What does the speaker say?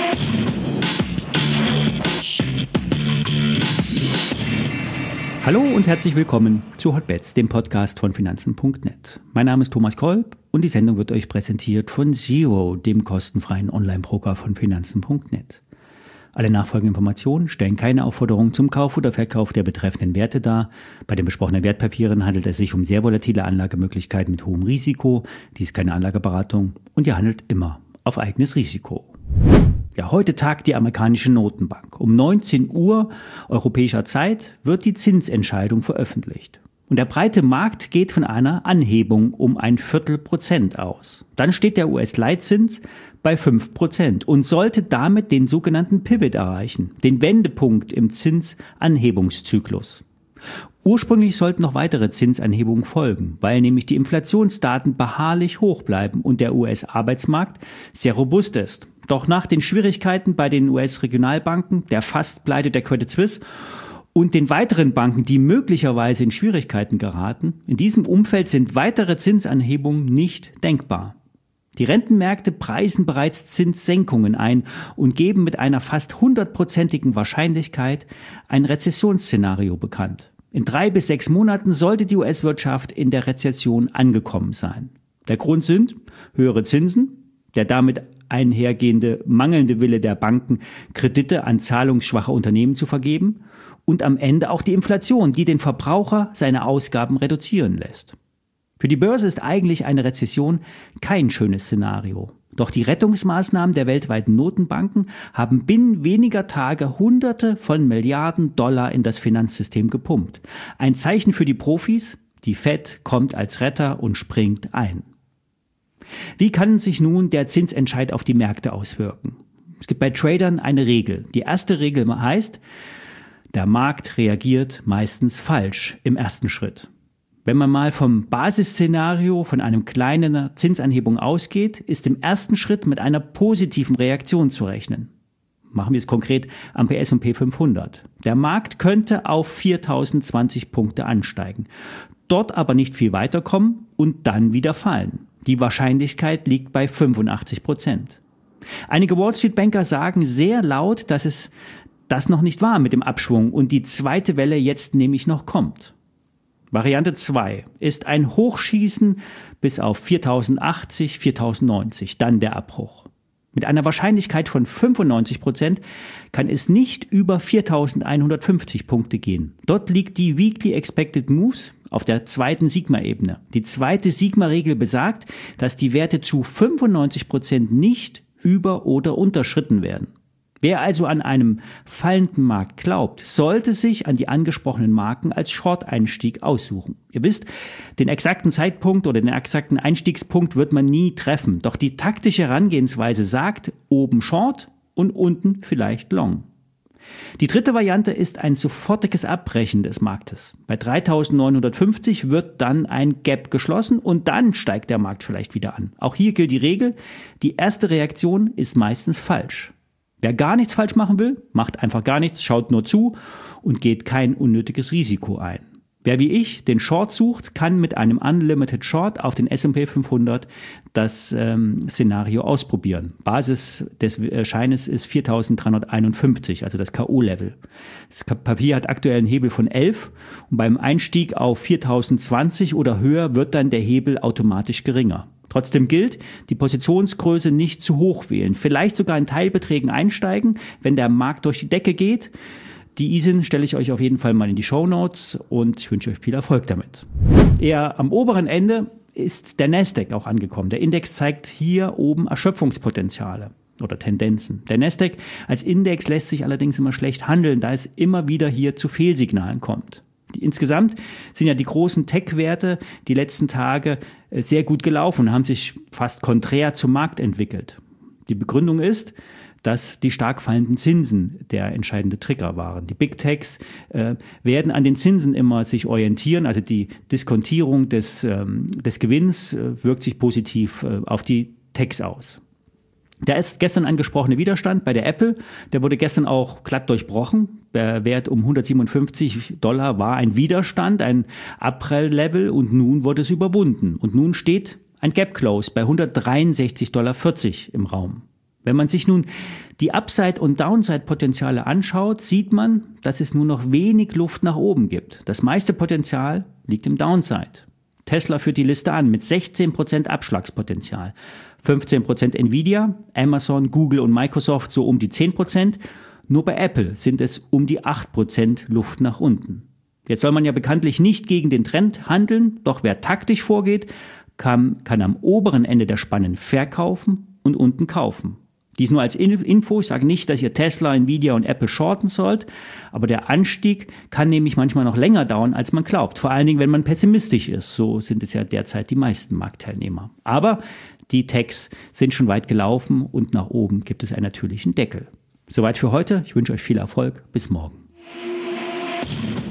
Hallo und herzlich willkommen zu Hotbets, dem Podcast von Finanzen.net. Mein Name ist Thomas Kolb und die Sendung wird euch präsentiert von Zero, dem kostenfreien Online-Broker von Finanzen.net. Alle nachfolgenden Informationen stellen keine Aufforderung zum Kauf oder Verkauf der betreffenden Werte dar. Bei den besprochenen Wertpapieren handelt es sich um sehr volatile Anlagemöglichkeiten mit hohem Risiko. Dies ist keine Anlageberatung und ihr handelt immer auf eigenes Risiko. Ja, heute tagt die amerikanische Notenbank. Um 19 Uhr europäischer Zeit wird die Zinsentscheidung veröffentlicht. Und der breite Markt geht von einer Anhebung um 0,25% aus. Dann steht der US-Leitzins bei 5% und sollte damit den sogenannten Pivot erreichen, den Wendepunkt im Zinsanhebungszyklus. Ursprünglich sollten noch weitere Zinsanhebungen folgen, weil nämlich die Inflationsdaten beharrlich hoch bleiben und der US-Arbeitsmarkt sehr robust ist. Doch nach den Schwierigkeiten bei den US-Regionalbanken, der Fastpleite der Credit Suisse und den weiteren Banken, die möglicherweise in Schwierigkeiten geraten, in diesem Umfeld sind weitere Zinsanhebungen nicht denkbar. Die Rentenmärkte preisen bereits Zinssenkungen ein und geben mit einer fast 100%igen Wahrscheinlichkeit ein Rezessionsszenario bekannt. In 3 bis 6 Monaten sollte die US-Wirtschaft in der Rezession angekommen sein. Der Grund sind höhere Zinsen, der damit einhergehende mangelnde Wille der Banken, Kredite an zahlungsschwache Unternehmen zu vergeben und am Ende auch die Inflation, die den Verbraucher seine Ausgaben reduzieren lässt. Für die Börse ist eigentlich eine Rezession kein schönes Szenario. Doch die Rettungsmaßnahmen der weltweiten Notenbanken haben binnen weniger Tage Hunderte von Milliarden Dollar in das Finanzsystem gepumpt. Ein Zeichen für die Profis, die Fed kommt als Retter und springt ein. Wie kann sich nun der Zinsentscheid auf die Märkte auswirken? Es gibt bei Tradern eine Regel. Die erste Regel heißt, der Markt reagiert meistens falsch im ersten Schritt. Wenn man mal vom Basisszenario von einem kleinen Zinsanhebung ausgeht, ist im ersten Schritt mit einer positiven Reaktion zu rechnen. Machen wir es konkret am S&P 500. Der Markt könnte auf 4.020 Punkte ansteigen, dort aber nicht viel weiterkommen und dann wieder fallen. Die Wahrscheinlichkeit liegt bei 85%. Einige Wall-Street-Banker sagen sehr laut, dass es das noch nicht war mit dem Abschwung und die zweite Welle jetzt nämlich noch kommt. Variante 2 ist ein Hochschießen bis auf 4.080, 4.090, dann der Abbruch. Mit einer Wahrscheinlichkeit von 95% kann es nicht über 4.150 Punkte gehen. Dort liegt die Weekly Expected Moves auf der zweiten Sigma-Ebene. Die zweite Sigma-Regel besagt, dass die Werte zu 95% nicht über- oder unterschritten werden. Wer also an einem fallenden Markt glaubt, sollte sich an die angesprochenen Marken als Short-Einstieg aussuchen. Ihr wisst, den exakten Zeitpunkt oder den exakten Einstiegspunkt wird man nie treffen. Doch die taktische Herangehensweise sagt, oben Short und unten vielleicht Long. Die dritte Variante ist ein sofortiges Abbrechen des Marktes. Bei 3.950 wird dann ein Gap geschlossen und dann steigt der Markt vielleicht wieder an. Auch hier gilt die Regel, die erste Reaktion ist meistens falsch. Wer gar nichts falsch machen will, macht einfach gar nichts, schaut nur zu und geht kein unnötiges Risiko ein. Wer wie ich den Short sucht, kann mit einem Unlimited Short auf den S&P 500 das Szenario ausprobieren. Basis des Scheines ist 4.351, also das K.O.-Level. Das Papier hat aktuell einen Hebel von 11 und beim Einstieg auf 4.020 oder höher wird dann der Hebel automatisch geringer. Trotzdem gilt, die Positionsgröße nicht zu hoch wählen, vielleicht sogar in Teilbeträgen einsteigen, wenn der Markt durch die Decke geht. Die ISIN stelle ich euch auf jeden Fall mal in die Shownotes und ich wünsche euch viel Erfolg damit. Eher am oberen Ende ist der Nasdaq auch angekommen. Der Index zeigt hier oben Erschöpfungspotenziale oder Tendenzen. Der Nasdaq als Index lässt sich allerdings immer schlecht handeln, da es immer wieder hier zu Fehlsignalen kommt. Insgesamt sind ja die großen Tech-Werte die letzten Tage sehr gut gelaufen und haben sich fast konträr zum Markt entwickelt. Die Begründung ist, dass die stark fallenden Zinsen der entscheidende Trigger waren. Die Big Techs werden an den Zinsen immer sich orientieren, also die Diskontierung des Gewinns wirkt sich positiv auf die Techs aus. Der ist gestern angesprochene Widerstand bei der Apple, der wurde gestern auch glatt durchbrochen. Der Wert um $157 war ein Widerstand, ein Abprall-Level und nun wurde es überwunden. Und nun steht ein Gap Close bei $163,40 im Raum. Wenn man sich nun die Upside- und Downside-Potenziale anschaut, sieht man, dass es nur noch wenig Luft nach oben gibt. Das meiste Potenzial liegt im Downside. Tesla führt die Liste an mit 16% Abschlagspotenzial, 15% Nvidia, Amazon, Google und Microsoft so um die 10%. Nur bei Apple sind es um die 8% Luft nach unten. Jetzt soll man ja bekanntlich nicht gegen den Trend handeln, doch wer taktisch vorgeht, kann am oberen Ende der Spannen verkaufen und unten kaufen. Dies nur als Info. Ich sage nicht, dass ihr Tesla, Nvidia und Apple shorten sollt, aber der Anstieg kann nämlich manchmal noch länger dauern, als man glaubt. Vor allen Dingen, wenn man pessimistisch ist. So sind es ja derzeit die meisten Marktteilnehmer. Aber die Techs sind schon weit gelaufen und nach oben gibt es einen natürlichen Deckel. Soweit für heute. Ich wünsche euch viel Erfolg. Bis morgen.